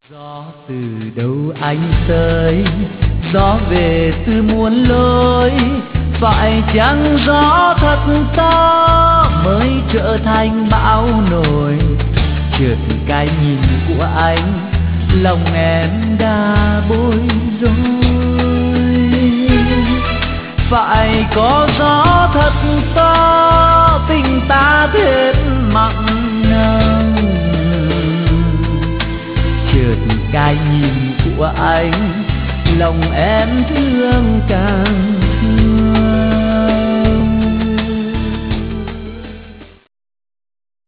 Gió từ đâu anh tới, gió về từ muôn lối, phải chăng gió thật to mới trở thành bão nổi? Chợt cái nhìn của anh, lòng em đã bối rối. Phải có gió thật to, tình ta thêm mặn nồng. Chợt cái nhìn của anh, lòng em thương càng